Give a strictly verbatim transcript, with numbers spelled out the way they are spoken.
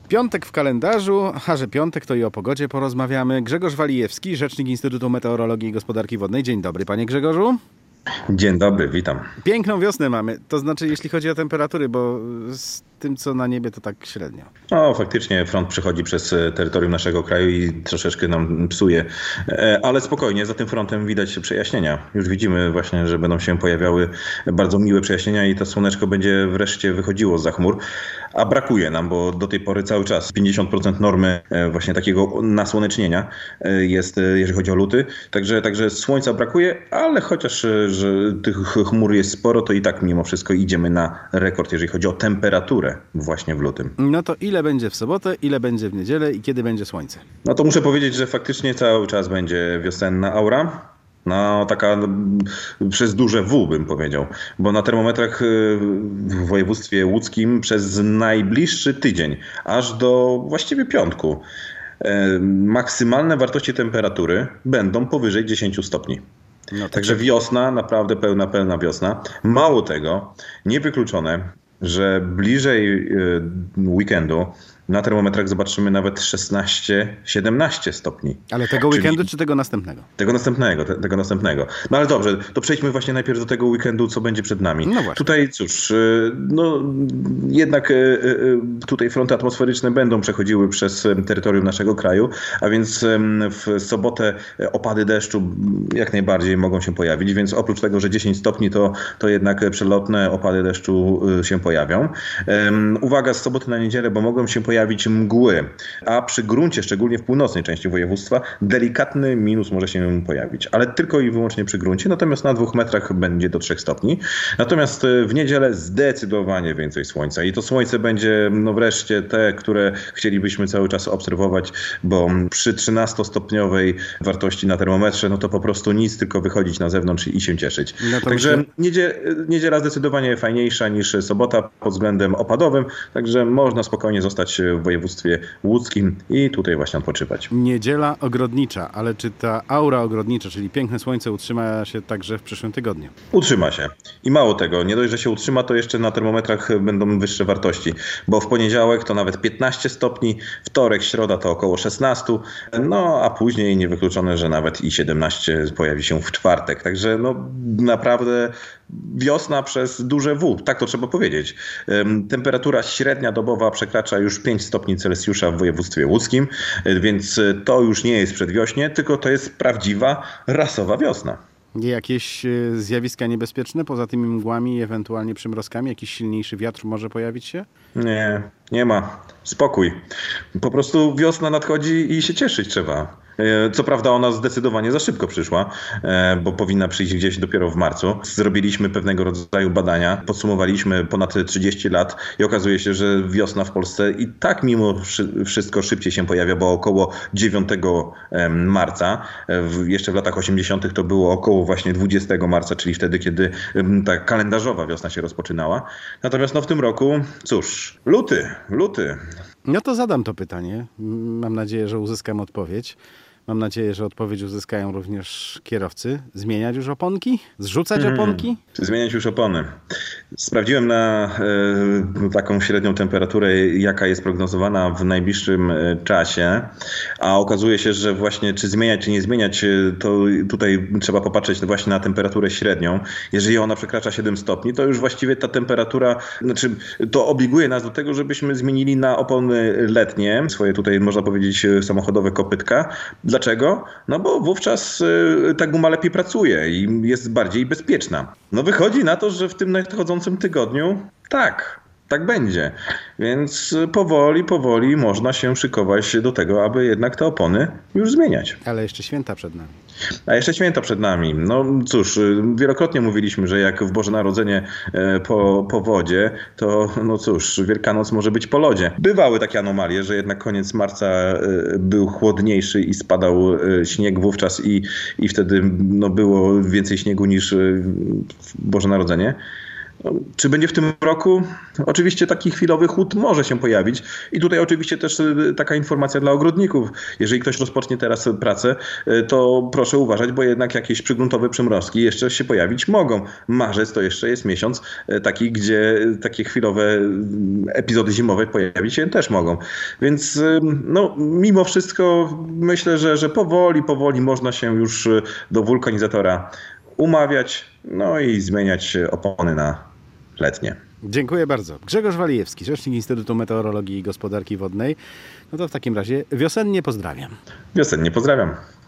Piątek w kalendarzu, a że piątek, to i o pogodzie porozmawiamy. Grzegorz Walijewski, rzecznik Instytutu Meteorologii i Gospodarki Wodnej. Dzień dobry, panie Grzegorzu. Dzień dobry, witam. Piękną wiosnę mamy, to znaczy jeśli chodzi o temperatury, bo z tym co na niebie to tak średnio. No faktycznie front przechodzi przez terytorium naszego kraju i troszeczkę nam psuje, ale spokojnie, za tym frontem widać przejaśnienia. Już widzimy właśnie, że będą się pojawiały bardzo miłe przejaśnienia i to słoneczko będzie wreszcie wychodziło zza chmur, a brakuje nam, bo do tej pory cały czas pięćdziesiąt procent normy właśnie takiego nasłonecznienia jest, jeżeli chodzi o luty. Także, także słońca brakuje, ale chociaż że tych chmur jest sporo, to i tak mimo wszystko idziemy na rekord, jeżeli chodzi o temperaturę właśnie w lutym. No to ile będzie w sobotę, ile będzie w niedzielę i kiedy będzie słońce? No to muszę powiedzieć, że faktycznie cały czas będzie wiosenna aura. No taka no, przez duże W bym powiedział, bo na termometrach w województwie łódzkim przez najbliższy tydzień, aż do właściwie piątku, maksymalne wartości temperatury będą powyżej dziesięć stopni. No, Także tak. Wiosna, naprawdę pełna, pełna wiosna. Mało tego, niewykluczone, że bliżej weekendu na termometrach zobaczymy nawet szesnaście siedemnaście stopni. Ale tego Czyli weekendu czy tego następnego? Tego następnego, te, tego następnego. No ale dobrze, to przejdźmy właśnie najpierw do tego weekendu, co będzie przed nami. No tutaj cóż, no jednak tutaj fronty atmosferyczne będą przechodziły przez terytorium naszego kraju, a więc w sobotę opady deszczu jak najbardziej mogą się pojawić, więc oprócz tego, że dziesięć stopni, to, to jednak przelotne opady deszczu się pojawią. Uwaga, z soboty na niedzielę, bo mogą się pojawić pojawić mgły, a przy gruncie, szczególnie w północnej części województwa, delikatny minus może się pojawić, ale tylko i wyłącznie przy gruncie, natomiast na dwóch metrach będzie do trzech stopni. Natomiast w niedzielę zdecydowanie więcej słońca i to słońce będzie no wreszcie te, które chcielibyśmy cały czas obserwować, bo przy trzynastostopniowej wartości na termometrze, no to po prostu nic, tylko wychodzić na zewnątrz i się cieszyć. No także niedziela, niedziela zdecydowanie fajniejsza niż sobota pod względem opadowym, także można spokojnie zostać w województwie łódzkim i tutaj właśnie odpoczywać. Niedziela ogrodnicza, ale czy ta aura ogrodnicza, czyli piękne słońce utrzyma się także w przyszłym tygodniu? Utrzyma się. I mało tego, nie dość, że się utrzyma, to jeszcze na termometrach będą wyższe wartości, bo w poniedziałek to nawet piętnaście stopni, wtorek, środa to około szesnaście, no a później niewykluczone, że nawet i siedemnaście pojawi się w czwartek. Także no naprawdę wiosna przez duże W, tak to trzeba powiedzieć. Temperatura średnia dobowa przekracza już pięć stopni Celsjusza w województwie łódzkim, więc to już nie jest przedwiośnie, tylko to jest prawdziwa, rasowa wiosna. Jakieś zjawiska niebezpieczne poza tymi mgłami i ewentualnie przymrozkami? Jakiś silniejszy wiatr może pojawić się? Nie, nie ma. Spokój. Po prostu wiosna nadchodzi i się cieszyć trzeba. Co prawda ona zdecydowanie za szybko przyszła, bo powinna przyjść gdzieś dopiero w marcu. Zrobiliśmy pewnego rodzaju badania, podsumowaliśmy ponad trzydzieści lat i okazuje się, że wiosna w Polsce i tak mimo wszystko szybciej się pojawia, bo około dziewiątego marca. Jeszcze w latach osiemdziesiątych to było około właśnie dwudziestego marca, czyli wtedy, kiedy ta kalendarzowa wiosna się rozpoczynała. Natomiast no w tym roku, cóż, luty, luty. No to zadam to pytanie. Mam nadzieję, że uzyskam odpowiedź. Mam nadzieję, że odpowiedź uzyskają również kierowcy. Zmieniać już oponki? Zrzucać hmm. oponki? Zmieniać już opony. Sprawdziłem na y, taką średnią temperaturę, jaka jest prognozowana w najbliższym czasie, a okazuje się, że właśnie czy zmieniać, czy nie zmieniać, to tutaj trzeba popatrzeć właśnie na temperaturę średnią. Jeżeli ona przekracza siedem stopni, to już właściwie ta temperatura, znaczy to obliguje nas do tego, żebyśmy zmienili na opony letnie, swoje tutaj można powiedzieć samochodowe kopytka. Dlaczego? No bo wówczas ta guma lepiej pracuje i jest bardziej bezpieczna. No wychodzi na to, że w tym nadchodzącym tygodniu tak, tak będzie. Więc powoli, powoli można się szykować do tego, aby jednak te opony już zmieniać. Ale jeszcze święta przed nami. A jeszcze święta przed nami. No cóż, wielokrotnie mówiliśmy, że jak w Boże Narodzenie po, po wodzie, to no cóż, Wielkanoc może być po lodzie. Bywały takie anomalie, że jednak koniec marca był chłodniejszy i spadał śnieg wówczas i, i wtedy no, było więcej śniegu niż w Boże Narodzenie. Czy będzie w tym roku? Oczywiście taki chwilowy chłód może się pojawić i tutaj oczywiście też taka informacja dla ogrodników. Jeżeli ktoś rozpocznie teraz pracę, to proszę uważać, bo jednak jakieś przygruntowe przymrozki jeszcze się pojawić mogą. Marzec to jeszcze jest miesiąc taki, gdzie takie chwilowe epizody zimowe pojawić się też mogą. Więc no, mimo wszystko myślę, że, że powoli, powoli można się już do wulkanizatora umawiać, no i zmieniać opony na letnie. Dziękuję bardzo. Grzegorz Walijewski, rzecznik Instytutu Meteorologii i Gospodarki Wodnej. No to w takim razie wiosennie pozdrawiam. Wiosennie pozdrawiam.